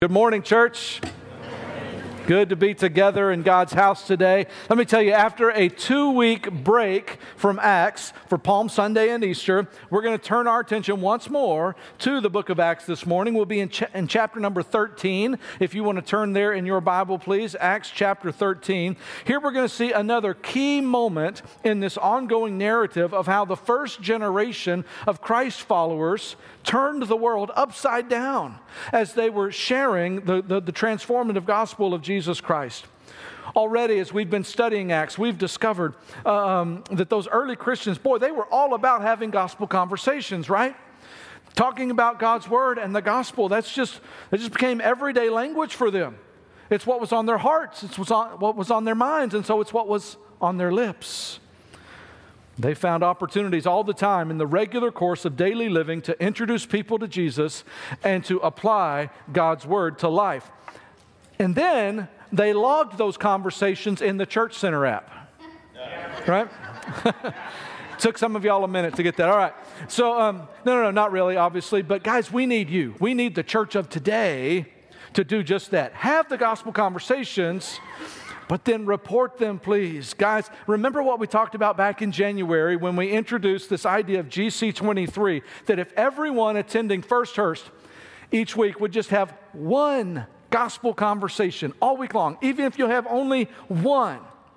Good morning, church. Good to be together in God's house today. Let me tell you, after a 2-week break from Acts for Palm Sunday and Easter, we're going to turn our attention once more to the book of Acts this morning. We'll be in chapter number 13. If you want to turn there in your Bible, please, Acts chapter 13. Here we're going to see another key moment in this ongoing narrative of how the first generation of Christ followers turned the world upside down as they were sharing the transformative gospel of Jesus Christ. Already, as we've been studying Acts, we've discovered that those early Christians, boy, they were all about having gospel conversations, right? Talking about God's word and the gospel. It just became everyday language for them. It's what was on their hearts. It's what was on their minds, and so it's what was on their lips. They found opportunities all the time in the regular course of daily living to introduce people to Jesus and to apply God's word to life. And then they logged those conversations in the Church Center app. Right? Took some of y'all a minute to get that. All right. So, no, not really, obviously. But guys, we need you. We need the church of today to do just that. Have the gospel conversations, but then report them, please. Guys, remember what we talked about back in January when we introduced this idea of GC23, that if everyone attending First Hurst each week would just have one gospel conversation all week long, even if you have only one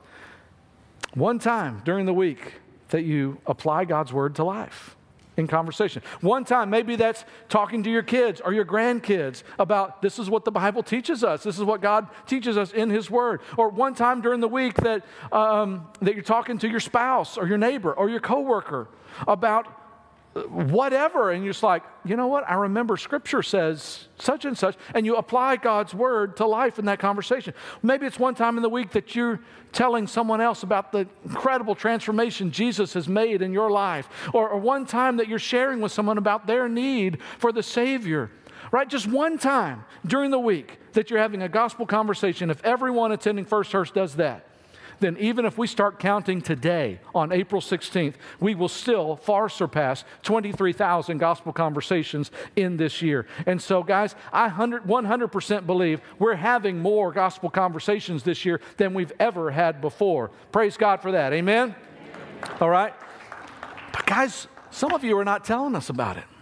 time during the week that you apply God's word to life in conversation. One time, maybe that's talking to your kids or your grandkids about this is what the Bible teaches us. This is what God teaches us in His Word. Or one time during the week that you're talking to your spouse or your neighbor or your coworker about whatever, and you're just like, you know what? I remember Scripture says such and such, and you apply God's word to life in that conversation. Maybe it's one time in the week that you're telling someone else about the incredible transformation Jesus has made in your life, or one time that you're sharing with someone about their need for the Savior. Right? Just one time during the week that you're having a gospel conversation. If everyone attending First Hurst does that, then even if we start counting today on April 16th, we will still far surpass 23,000 gospel conversations in this year. And so, guys, I 100% believe we're having more gospel conversations this year than we've ever had before. Praise God for that. Amen? All right? But, guys, some of you are not telling us about it.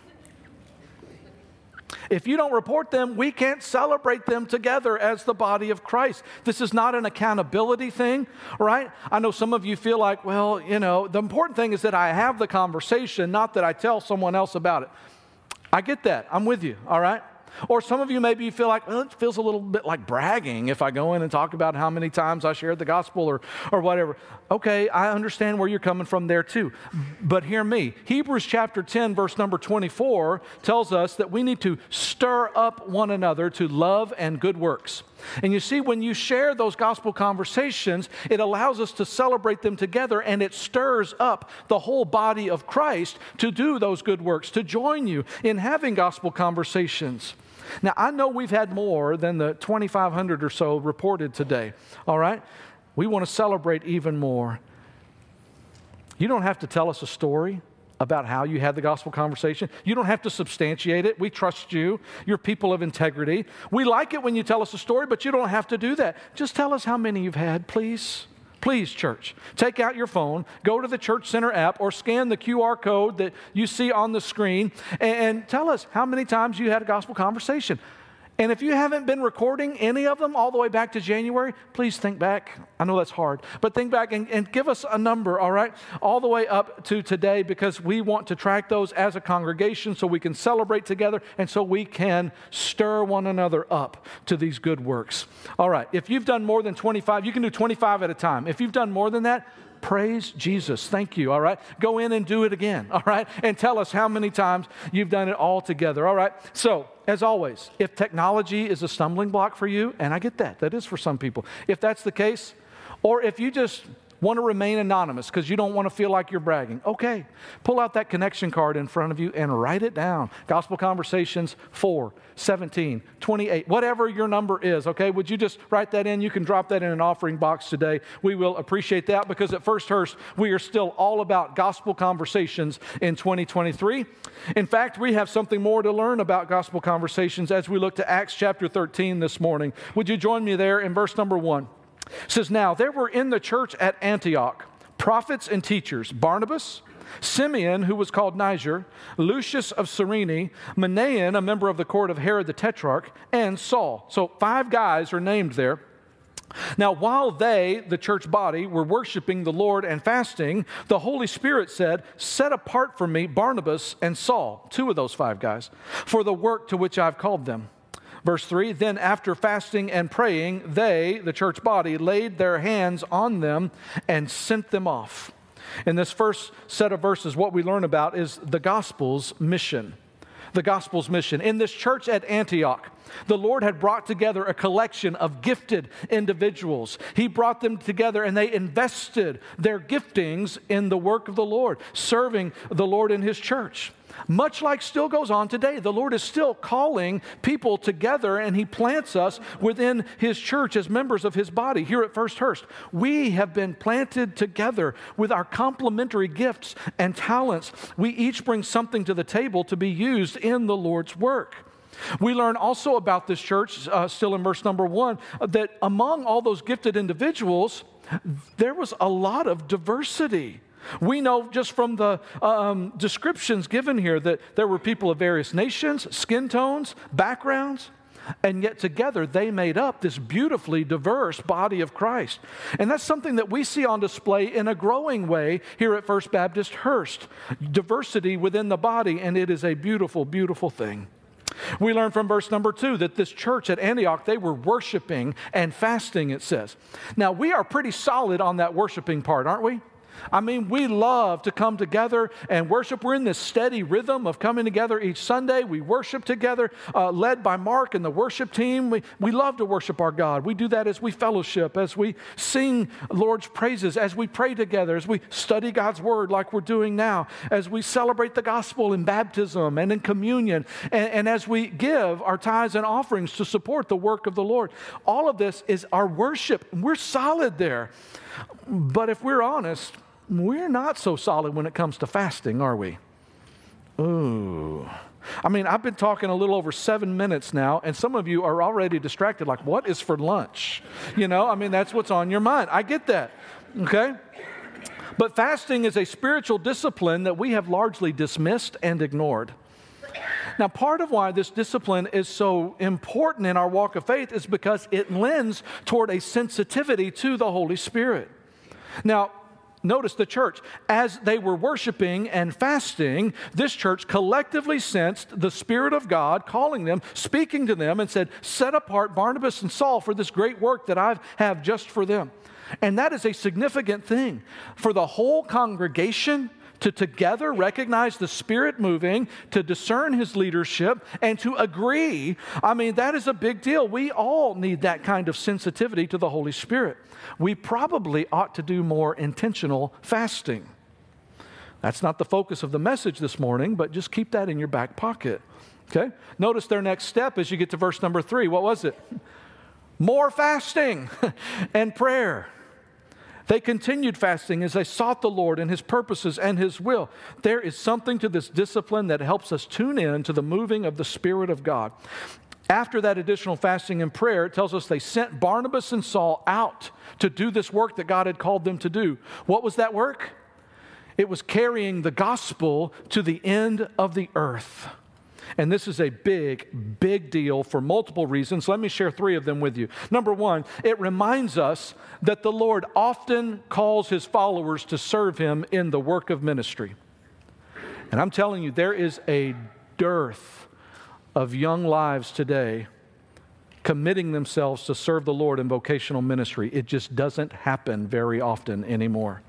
If you don't report them, we can't celebrate them together as the body of Christ. This is not an accountability thing, right? I know some of you feel like, well, you know, the important thing is that I have the conversation, not that I tell someone else about it. I get that. I'm with you, all right? Or some of you maybe feel like, well, it feels a little bit like bragging if I go in and talk about how many times I shared the gospel or whatever. Okay, I understand where you're coming from there too. But hear me. Hebrews chapter 10, verse number 24 tells us that we need to stir up one another to love and good works. And you see, when you share those gospel conversations, it allows us to celebrate them together, and it stirs up the whole body of Christ to do those good works, to join you in having gospel conversations. Now, I know we've had more than the 2,500 or so reported today, all right? We want to celebrate even more. You don't have to tell us a story about how you had the gospel conversation. You don't have to substantiate it. We trust you. You're people of integrity. We like it when you tell us a story, but you don't have to do that. Just tell us how many you've had, please. Please, church, take out your phone, go to the Church Center app, or scan the QR code that you see on the screen, and tell us how many times you had a gospel conversation. And if you haven't been recording any of them all the way back to January, please think back. I know that's hard, but think back and give us a number, all right, all the way up to today, because we want to track those as a congregation so we can celebrate together and so we can stir one another up to these good works. All right, if you've done more than 25, you can do 25 at a time. If you've done more than that, praise Jesus. Thank you, all right? Go in and do it again, all right? And tell us how many times you've done it all together, all right? So, as always, if technology is a stumbling block for you, and I get that, that is for some people. If that's the case, or if you just Want to remain anonymous because you don't want to feel like you're bragging. Okay, pull out that connection card in front of you and write it down. Gospel Conversations 4, 17, 28, whatever your number is, okay? Would you just write that in? You can drop that in an offering box today. We will appreciate that because at First Hurst, we are still all about gospel conversations in 2023. In fact, we have something more to learn about gospel conversations as we look to Acts chapter 13 this morning. Would you join me there in verse number 1? It says, now there were in the church at Antioch prophets and teachers, Barnabas, Simeon, who was called Niger, Lucius of Cyrene, Manaen, a member of the court of Herod the Tetrarch, and Saul. So 5 guys are named there. Now, while they, the church body, were worshiping the Lord and fasting, the Holy Spirit said, set apart for me Barnabas and Saul, 2 of those 5 guys, for the work to which I've called them. Verse 3, then after fasting and praying, they, the church body, laid their hands on them and sent them off. In this first set of verses, what we learn about is the gospel's mission. The gospel's mission. In this church at Antioch, the Lord had brought together a collection of gifted individuals. He brought them together and they invested their giftings in the work of the Lord, serving the Lord in His church. Much like still goes on today, the Lord is still calling people together and He plants us within His church as members of His body. Here at First Hurst, we have been planted together with our complementary gifts and talents. We each bring something to the table to be used in the Lord's work. We learn also about this church, still in verse number 1, that among all those gifted individuals, there was a lot of diversity. We know just from the descriptions given here that there were people of various nations, skin tones, backgrounds, and yet together they made up this beautifully diverse body of Christ. And that's something that we see on display in a growing way here at First Baptist Hurst. Diversity within the body, and it is a beautiful, beautiful thing. We learn from verse number 2 that this church at Antioch, they were worshiping and fasting, it says. Now, we are pretty solid on that worshiping part, aren't we? I mean, we love to come together and worship. We're in this steady rhythm of coming together each Sunday. We worship together, led by Mark and the worship team. We love to worship our God. We do that as we fellowship, as we sing Lord's praises, as we pray together, as we study God's Word like we're doing now, as we celebrate the gospel in baptism and in communion, and as we give our tithes and offerings to support the work of the Lord. All of this is our worship. We're solid there. But if we're honest, we're not so solid when it comes to fasting, are we? Ooh. I mean, I've been talking a little over 7 minutes now, and some of you are already distracted, like, what is for lunch? You know, I mean, that's what's on your mind. I get that, okay? But fasting is a spiritual discipline that we have largely dismissed and ignored. Now, part of why this discipline is so important in our walk of faith is because it lends toward a sensitivity to the Holy Spirit. Now, notice the church, as they were worshiping and fasting, this church collectively sensed the Spirit of God calling them, speaking to them, and said, set apart Barnabas and Saul for this great work that I have just for them. And that is a significant thing for the whole congregation to together recognize the Spirit moving, to discern His leadership, and to agree. I mean, that is a big deal. We all need that kind of sensitivity to the Holy Spirit. We probably ought to do more intentional fasting. That's not the focus of the message this morning, but just keep that in your back pocket. Okay? Notice their next step as you get to verse number 3. What was it? More fasting and prayer. They continued fasting as they sought the Lord and His purposes and His will. There is something to this discipline that helps us tune in to the moving of the Spirit of God. After that additional fasting and prayer, it tells us they sent Barnabas and Saul out to do this work that God had called them to do. What was that work? It was carrying the gospel to the end of the earth. And this is a big, big deal for multiple reasons. Let me share 3 of them with you. Number 1, it reminds us that the Lord often calls His followers to serve Him in the work of ministry. And I'm telling you, there is a dearth of young lives today committing themselves to serve the Lord in vocational ministry. It just doesn't happen very often anymore.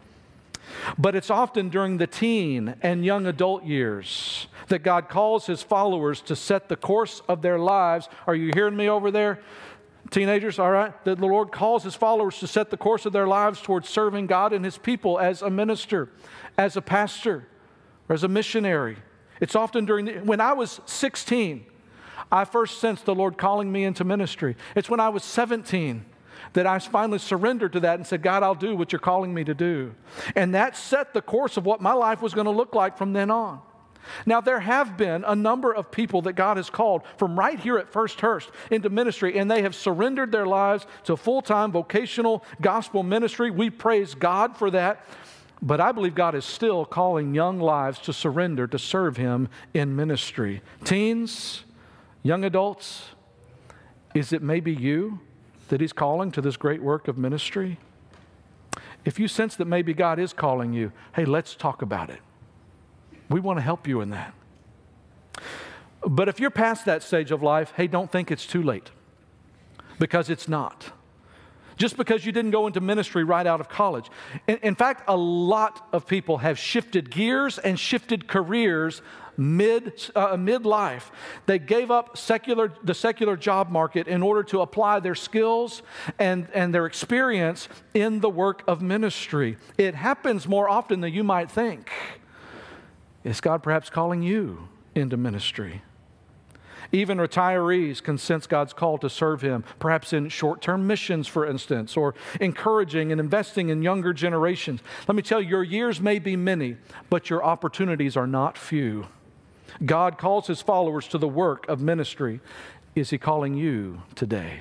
But it's often during the teen and young adult years that God calls His followers to set the course of their lives. Are you hearing me over there? Teenagers, all right? The Lord calls His followers to set the course of their lives towards serving God and His people as a minister, as a pastor, or as a missionary. It's often when I was 16, I first sensed the Lord calling me into ministry. It's when I was 17 that I finally surrendered to that and said, God, I'll do what you're calling me to do. And that set the course of what my life was going to look like from then on. Now, there have been a number of people that God has called from right here at First Hurst into ministry, and they have surrendered their lives to full-time vocational gospel ministry. We praise God for that. But I believe God is still calling young lives to surrender to serve Him in ministry. Teens, young adults, is it maybe you that He's calling to this great work of ministry? If you sense that maybe God is calling you, hey, let's talk about it. We want to help you in that. But if you're past that stage of life, hey, don't think it's too late, because it's not. Just because you didn't go into ministry right out of college. In fact, a lot of people have shifted gears and shifted careers midlife. They gave up the secular job market in order to apply their skills and their experience in the work of ministry. It happens more often than you might think. Is God perhaps calling you into ministry? Even retirees can sense God's call to serve Him, perhaps in short-term missions, for instance, or encouraging and investing in younger generations. Let me tell you, your years may be many, but your opportunities are not few. God calls His followers to the work of ministry. Is He calling you today?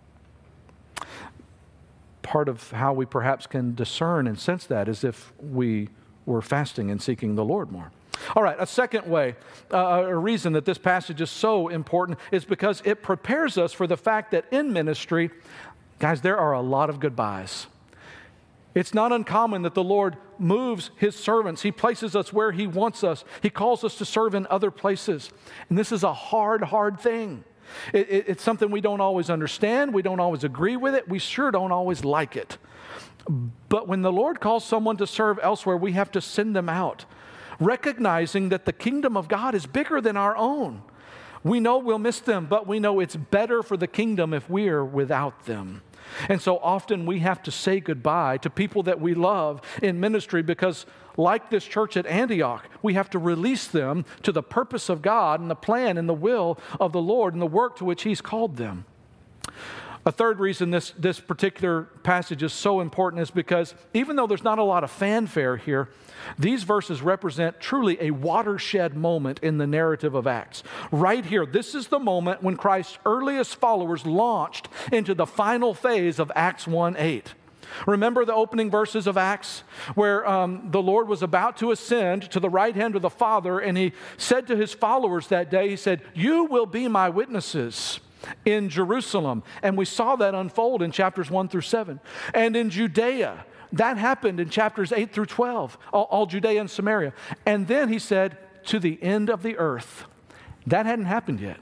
Part of how we perhaps can discern and sense that is if we were fasting and seeking the Lord more. All right, a second way, a reason that this passage is so important is because it prepares us for the fact that in ministry, guys, there are a lot of goodbyes. It's not uncommon that the Lord moves His servants. He places us where He wants us. He calls us to serve in other places. And this is a hard thing. It's something we don't always understand. We don't always agree with it. We sure don't always like it. But when the Lord calls someone to serve elsewhere, we have to send them out, recognizing that the kingdom of God is bigger than our own. We know we'll miss them, but we know it's better for the kingdom if we're without them. And so often we have to say goodbye to people that we love in ministry because, like this church at Antioch, we have to release them to the purpose of God and the plan and the will of the Lord and the work to which He's called them. A third reason this particular passage is so important is because even though there's not a lot of fanfare here, these verses represent truly a watershed moment in the narrative of Acts. Right here, this is the moment when Christ's earliest followers launched into the final phase of Acts 1:8. Remember the opening verses of Acts where the Lord was about to ascend to the right hand of the Father, and He said to His followers that day, He said, "You will be my witnesses in Jerusalem." And we saw that unfold in chapters 1 through 7. And in Judea, that happened in chapters 8 through 12, all Judea and Samaria. And then He said, to the end of the earth. That hadn't happened yet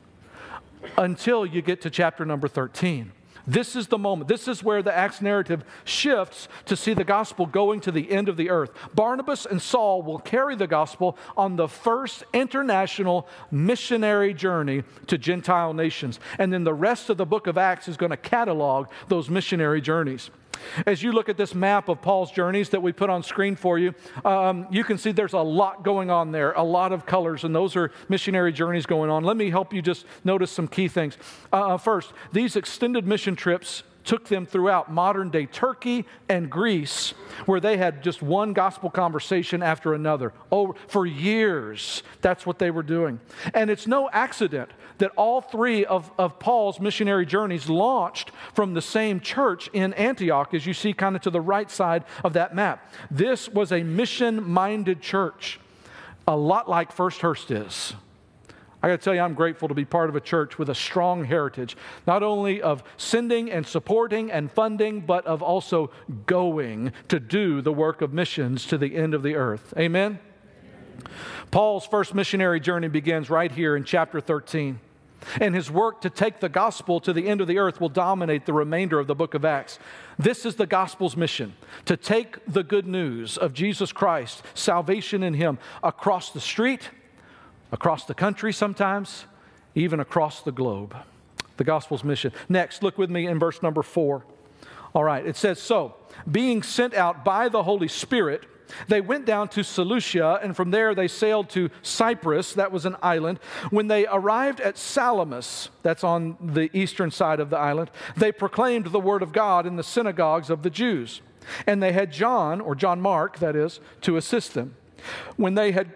until you get to chapter number 13. This is the moment. This is where the Acts narrative shifts to see the gospel going to the end of the earth. Barnabas and Saul will carry the gospel on the first international missionary journey to Gentile nations. And then the rest of the book of Acts is going to catalog those missionary journeys. As you look at this map of Paul's journeys that we put on screen for you, you can see there's a lot going on there, a lot of colors, and those are missionary journeys going on. Let me help you just notice some key things. First, these extended mission trips took them throughout modern-day Turkey and Greece, where they had just one gospel conversation after another. For years, that's what they were doing. And it's no accident that all three of Paul's missionary journeys launched from the same church in Antioch, as you see kind of to the right side of that map. This was a mission-minded church, a lot like First Hurst is. I got to tell you, I'm grateful to be part of a church with a strong heritage, not only of sending and supporting and funding, but of also going to do the work of missions to the end of the earth. Amen? Paul's first missionary journey begins right here in chapter 13. And his work to take the gospel to the end of the earth will dominate the remainder of the book of Acts. This is the gospel's mission, to take the good news of Jesus Christ, salvation in Him, across the street, across the country sometimes, even across the globe. The gospel's mission. Next, look with me in verse number 4. All right, it says, so, being sent out by the Holy Spirit, they went down to Seleucia, and from there they sailed to Cyprus. That was an island. When they arrived at Salamis, that's on the eastern side of the island, they proclaimed the word of God in the synagogues of the Jews. And they had John, or John Mark, that is, to assist them. When they had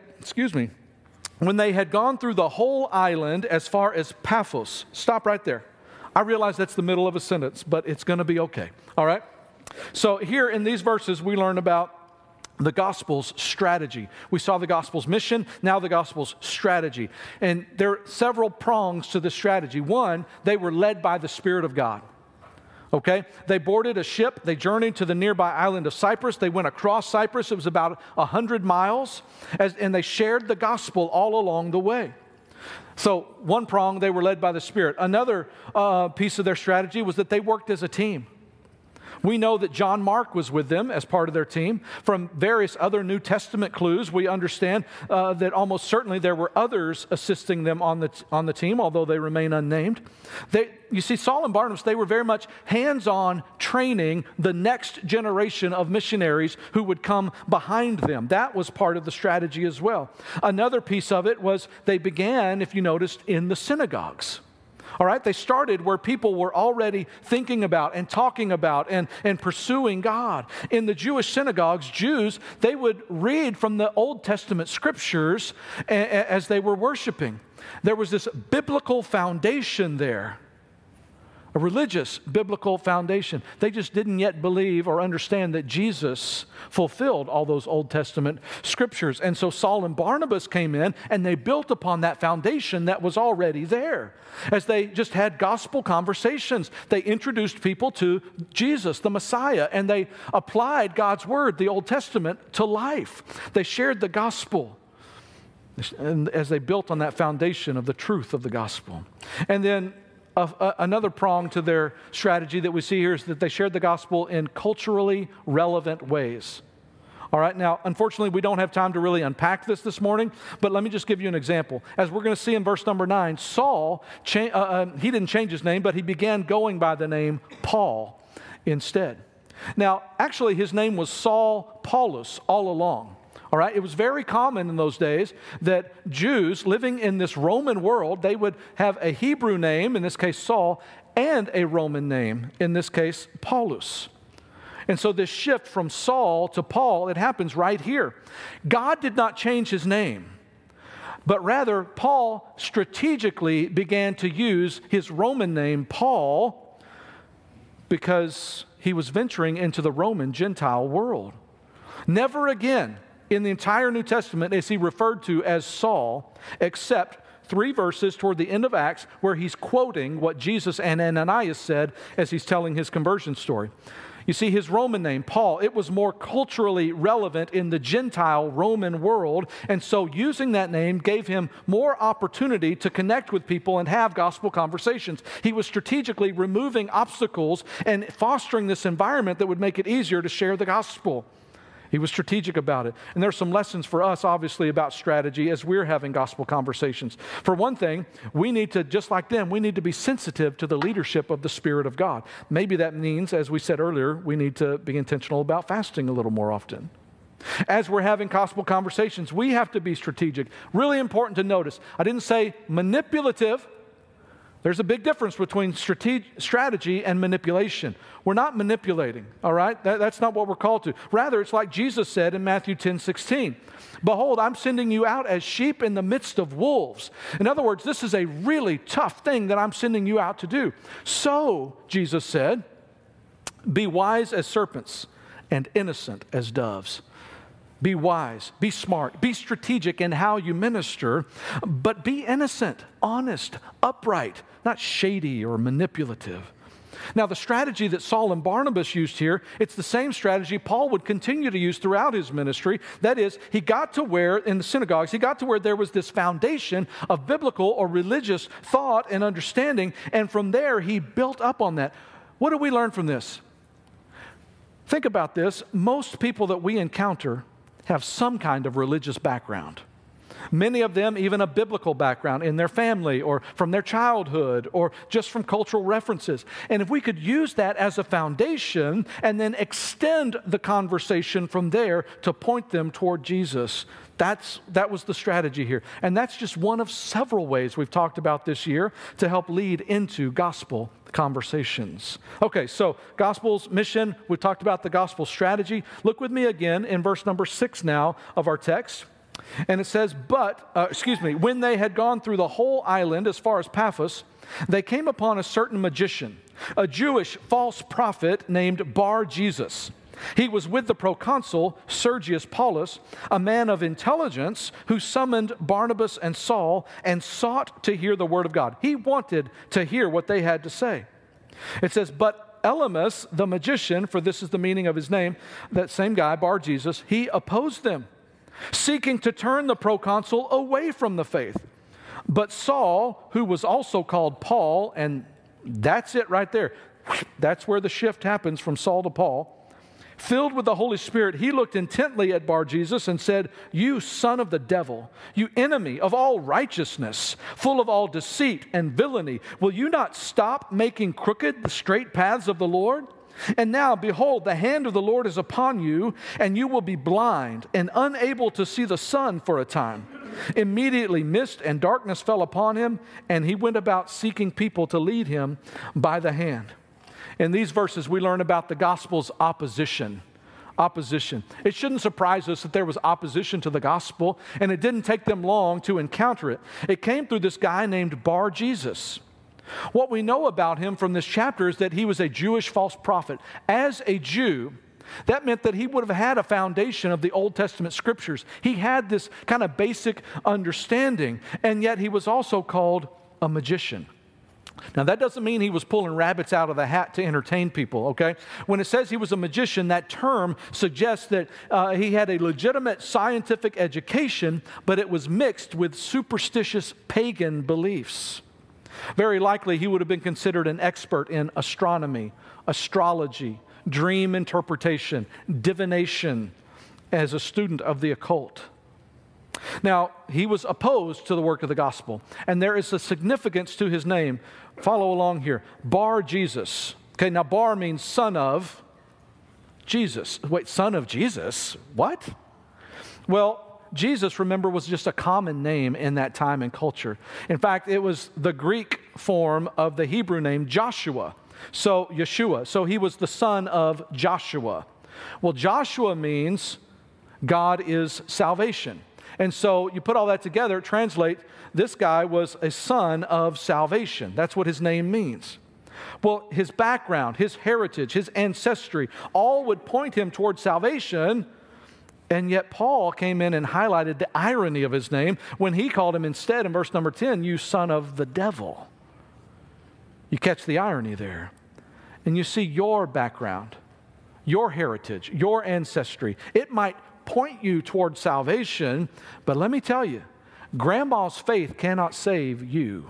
gone through the whole island as far as Paphos, stop right there. I realize that's the middle of a sentence, but it's going to be okay. All right? So here in these verses, we learn about the gospel's strategy. We saw the gospel's mission, now the gospel's strategy. And there are several prongs to the strategy. One, they were led by the Spirit of God. Okay? They boarded a ship. They journeyed to the nearby island of Cyprus. They went across Cyprus. It was about 100 miles. And they shared the gospel all along the way. So one prong, they were led by the Spirit. Another piece of their strategy was that they worked as a team. We know that John Mark was with them as part of their team. From various other New Testament clues, we understand that almost certainly there were others assisting them on the team, although they remain unnamed. You see, Saul and Barnabas, they were very much hands-on training the next generation of missionaries who would come behind them. That was part of the strategy as well. Another piece of it was they began, if you noticed, in the synagogues. All right, they started where people were already thinking about and talking about and pursuing God. In the Jewish synagogues, Jews, they would read from the Old Testament scriptures as they were worshiping. There was this biblical foundation there. A religious biblical foundation. They just didn't yet believe or understand that Jesus fulfilled all those Old Testament scriptures. And so Saul and Barnabas came in and they built upon that foundation that was already there. As they just had gospel conversations, they introduced people to Jesus, the Messiah, and they applied God's word, the Old Testament, to life. They shared the gospel. And as they built on that foundation of the truth of the gospel. And then another prong to their strategy that we see here is that they shared the gospel in culturally relevant ways. All right, now, unfortunately, we don't have time to really unpack this morning, but let me just give you an example. As we're going to see in verse number 9, Saul, he didn't change his name, but he began going by the name Paul instead. Now, actually, his name was Saul Paulus all along. All right, it was very common in those days that Jews living in this Roman world, they would have a Hebrew name, in this case Saul, and a Roman name, in this case Paulus. And so this shift from Saul to Paul, it happens right here. God did not change his name, but rather Paul strategically began to use his Roman name, Paul, because he was venturing into the Roman Gentile world. Never again in the entire New Testament is he referred to as Saul, except 3 verses toward the end of Acts where he's quoting what Jesus and Ananias said as he's telling his conversion story. You see, his Roman name, Paul, it was more culturally relevant in the Gentile Roman world, and so using that name gave him more opportunity to connect with people and have gospel conversations. He was strategically removing obstacles and fostering this environment that would make it easier to share the gospel. He was strategic about it. And there's some lessons for us, obviously, about strategy as we're having gospel conversations. For one thing, we need to, just like them, we need to be sensitive to the leadership of the Spirit of God. Maybe that means, as we said earlier, we need to be intentional about fasting a little more often. As we're having gospel conversations, we have to be strategic. Really important to notice. I didn't say manipulative. There's a big difference between strategy and manipulation. We're not manipulating, all right? That's not what we're called to. Rather, it's like Jesus said in Matthew 10:16. Behold, I'm sending you out as sheep in the midst of wolves. In other words, this is a really tough thing that I'm sending you out to do. So, Jesus said, be wise as serpents and innocent as doves. Be wise, be smart, be strategic in how you minister, but be innocent, honest, upright, not shady or manipulative. Now, the strategy that Saul and Barnabas used here, it's the same strategy Paul would continue to use throughout his ministry. That is, he got to where, in the synagogues, he got to where there was this foundation of biblical or religious thought and understanding, and from there, he built up on that. What do we learn from this? Think about this. Most people that we encounter have some kind of religious background. Many of them even a biblical background in their family or from their childhood or just from cultural references. And if we could use that as a foundation and then extend the conversation from there to point them toward Jesus, that was the strategy here. And that's just one of several ways we've talked about this year to help lead into gospel conversations. Okay, so gospel's mission, we've talked about the gospel strategy. Look with me again in verse number 6 now of our text. And it says, when they had gone through the whole island as far as Paphos, they came upon a certain magician, a Jewish false prophet named Bar-Jesus. He was with the proconsul Sergius Paulus, a man of intelligence, who summoned Barnabas and Saul and sought to hear the word of God. He wanted to hear what they had to say. It says, but Elymas, the magician, for this is the meaning of his name, that same guy, Bar-Jesus, he opposed them, seeking to turn the proconsul away from the faith. But Saul, who was also called Paul, and that's it right there. That's where the shift happens from Saul to Paul. Filled with the Holy Spirit, he looked intently at Bar-Jesus and said, "You son of the devil, you enemy of all righteousness, full of all deceit and villainy, will you not stop making crooked the straight paths of the Lord? And now, behold, the hand of the Lord is upon you, and you will be blind and unable to see the sun for a time." Immediately mist and darkness fell upon him, and he went about seeking people to lead him by the hand. In these verses, we learn about the gospel's opposition. Opposition. It shouldn't surprise us that there was opposition to the gospel, and it didn't take them long to encounter it. It came through this guy named Bar-Jesus. What we know about him from this chapter is that he was a Jewish false prophet. As a Jew, that meant that he would have had a foundation of the Old Testament scriptures. He had this kind of basic understanding, and yet he was also called a magician. Now, that doesn't mean he was pulling rabbits out of the hat to entertain people, okay? When it says he was a magician, that term suggests that he had a legitimate scientific education, but it was mixed with superstitious pagan beliefs. Very likely, he would have been considered an expert in astronomy, astrology, dream interpretation, divination, as a student of the occult. Now, he was opposed to the work of the gospel, and there is a significance to his name. Follow along here. Bar-Jesus. Okay, now Bar means son of Jesus. Wait, son of Jesus? What? Well, Jesus, remember, was just a common name in that time and culture. In fact, it was the Greek form of the Hebrew name Joshua. So, Yeshua. So he was the son of Joshua. Well, Joshua means God is salvation. And so you put all that together, translate, this guy was a son of salvation. That's what his name means. Well, his background, his heritage, his ancestry, all would point him towards salvation. And yet Paul came in and highlighted the irony of his name when he called him instead, in verse number 10, "You son of the devil." You catch the irony there. And you see your background, your heritage, your ancestry. It might point you toward salvation, but let me tell you, grandma's faith cannot save you.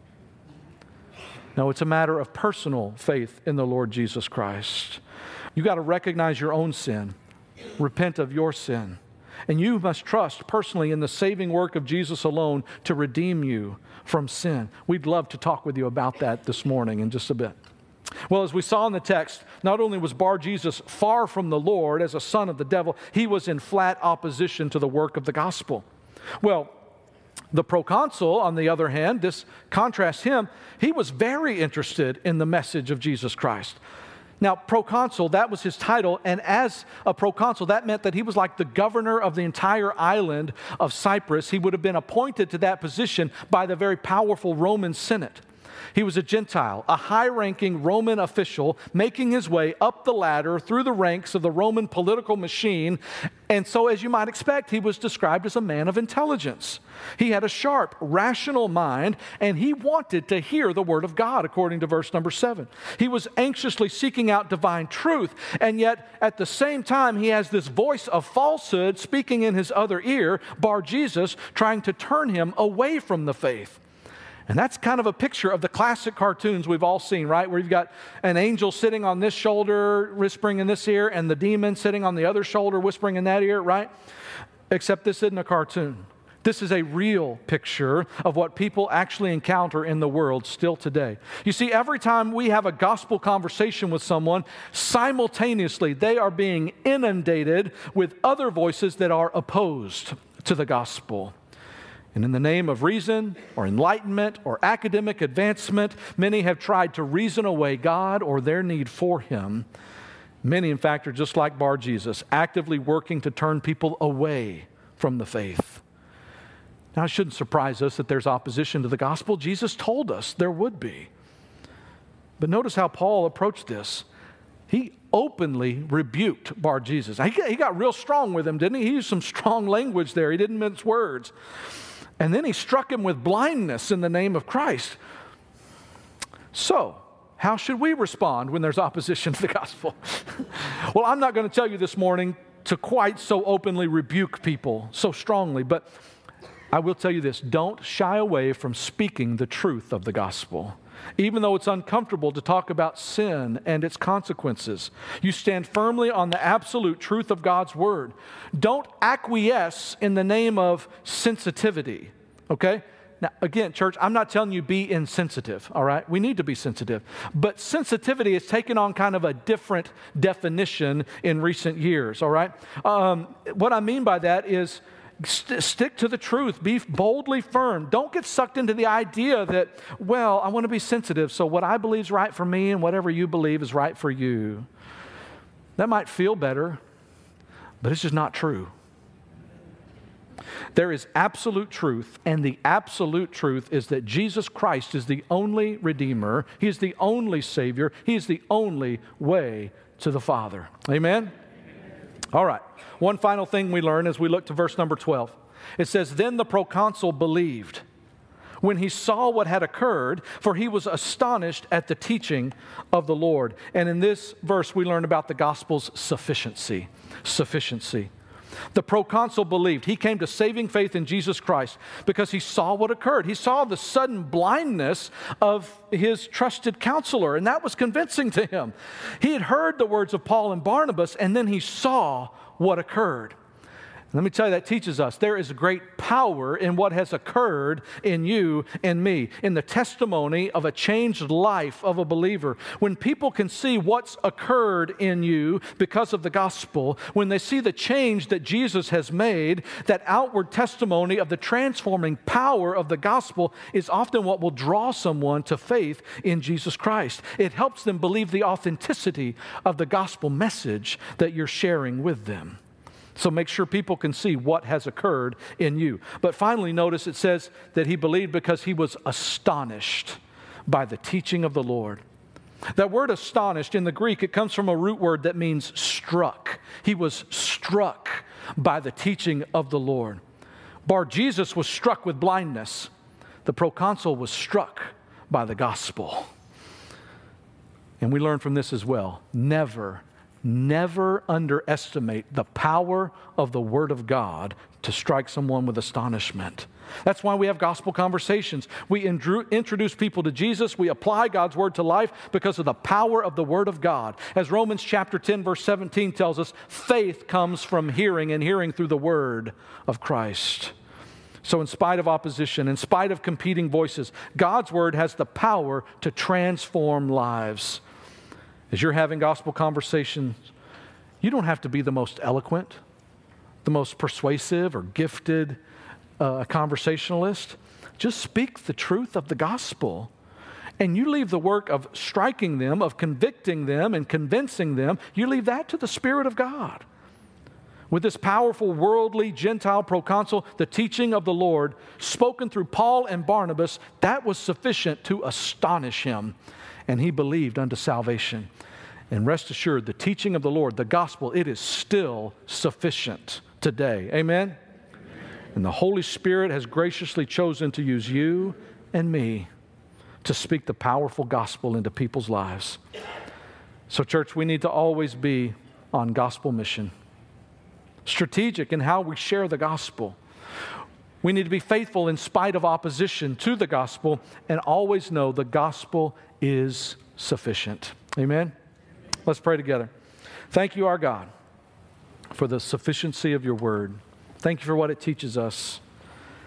No, it's a matter of personal faith in the Lord Jesus Christ. You got to recognize your own sin, repent of your sin, and you must trust personally in the saving work of Jesus alone to redeem you from sin. We'd love to talk with you about that this morning in just a bit. Well, as we saw in the text, not only was Bar-Jesus far from the Lord as a son of the devil, he was in flat opposition to the work of the gospel. Well, the proconsul, on the other hand, this contrasts him, he was very interested in the message of Jesus Christ. Now, proconsul, that was his title, and as a proconsul, that meant that he was like the governor of the entire island of Cyprus. He would have been appointed to that position by the very powerful Roman Senate. He was a Gentile, a high-ranking Roman official making his way up the ladder through the ranks of the Roman political machine. And so, as you might expect, he was described as a man of intelligence. He had a sharp, rational mind, and he wanted to hear the word of God, according to verse number 7. He was anxiously seeking out divine truth, and yet at the same time, he has this voice of falsehood speaking in his other ear, Bar-Jesus, trying to turn him away from the faith. And that's kind of a picture of the classic cartoons we've all seen, right? Where you've got an angel sitting on this shoulder, whispering in this ear, and the demon sitting on the other shoulder, whispering in that ear, right? Except this isn't a cartoon. This is a real picture of what people actually encounter in the world still today. You see, every time we have a gospel conversation with someone, simultaneously they are being inundated with other voices that are opposed to the gospel. And in the name of reason or enlightenment or academic advancement, many have tried to reason away God or their need for Him. Many, in fact, are just like Bar-Jesus, actively working to turn people away from the faith. Now, it shouldn't surprise us that there's opposition to the gospel. Jesus told us there would be. But notice how Paul approached this. He openly rebuked Bar-Jesus. He got real strong with him, didn't he? He used some strong language there. He didn't mince words. And then he struck him with blindness in the name of Christ. So, how should we respond when there's opposition to the gospel? Well, I'm not going to tell you this morning to quite so openly rebuke people so strongly, but I will tell you this: don't shy away from speaking the truth of the gospel. Even though it's uncomfortable to talk about sin and its consequences, you stand firmly on the absolute truth of God's word. Don't acquiesce in the name of sensitivity, okay? Now, again, church, I'm not telling you be insensitive, all right? We need to be sensitive. But sensitivity has taken on kind of a different definition in recent years, all right? What I mean by that is stick to the truth. Be boldly firm. Don't get sucked into the idea that, well, I want to be sensitive, so what I believe is right for me and whatever you believe is right for you. That might feel better, but it's just not true. There is absolute truth, and the absolute truth is that Jesus Christ is the only Redeemer. He is the only Savior. He is the only way to the Father. Amen? All right. One final thing we learn as we look to verse number 12. It says, "Then the proconsul believed when he saw what had occurred, for he was astonished at the teaching of the Lord." And in this verse, we learn about the gospel's sufficiency. Sufficiency. The proconsul believed. He came to saving faith in Jesus Christ because he saw what occurred. He saw the sudden blindness of his trusted counselor, and that was convincing to him. He had heard the words of Paul and Barnabas, and then he saw what occurred. Let me tell you, that teaches us there is great power in what has occurred in you and me, in the testimony of a changed life of a believer. When people can see what's occurred in you because of the gospel, when they see the change that Jesus has made, that outward testimony of the transforming power of the gospel is often what will draw someone to faith in Jesus Christ. It helps them believe the authenticity of the gospel message that you're sharing with them. So make sure people can see what has occurred in you. But finally, notice it says that he believed because he was astonished by the teaching of the Lord. That word astonished in the Greek, it comes from a root word that means struck. He was struck by the teaching of the Lord. Bar-Jesus was struck with blindness. The proconsul was struck by the gospel. And we learn from this as well. Never underestimate the power of the Word of God to strike someone with astonishment. That's why we have gospel conversations. We introduce people to Jesus. We apply God's Word to life because of the power of the Word of God. As Romans chapter 10, verse 17 tells us, faith comes from hearing, and hearing through the Word of Christ. So in spite of opposition, in spite of competing voices, God's Word has the power to transform lives. As you're having gospel conversations, you don't have to be the most eloquent, the most persuasive or gifted conversationalist. Just speak the truth of the gospel. And you leave the work of striking them, of convicting them and convincing them, you leave that to the Spirit of God. With this powerful worldly Gentile proconsul, the teaching of the Lord spoken through Paul and Barnabas, that was sufficient to astonish him. And he believed unto salvation. And rest assured, the teaching of the Lord, the gospel, it is still sufficient today. Amen? And the Holy Spirit has graciously chosen to use you and me to speak the powerful gospel into people's lives. So, church, we need to always be on gospel mission. Strategic in how we share the gospel. We need to be faithful in spite of opposition to the gospel, and always know the gospel is sufficient. Amen? Let's pray together. Thank you, our God, for the sufficiency of your word. Thank you for what it teaches us.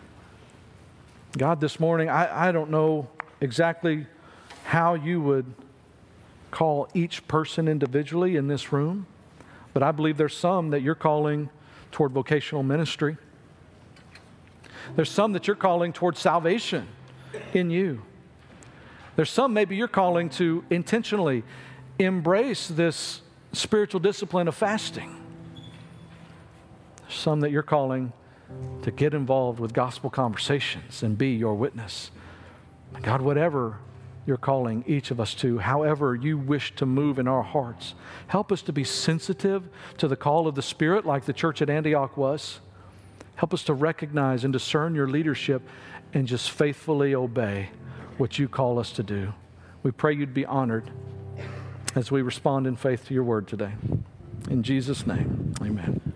God, this morning, I don't know exactly how you would call each person individually in this room, but I believe there's some that you're calling toward vocational ministry. There's some that you're calling toward salvation in you. There's some maybe you're calling to intentionally embrace this spiritual discipline of fasting. There's some that you're calling to get involved with gospel conversations and be your witness. God, whatever you're calling each of us to, however you wish to move in our hearts, help us to be sensitive to the call of the Spirit like the church at Antioch was. Help us to recognize and discern your leadership and just faithfully obey what you call us to do. We pray you'd be honored as we respond in faith to your word today. In Jesus' name, amen.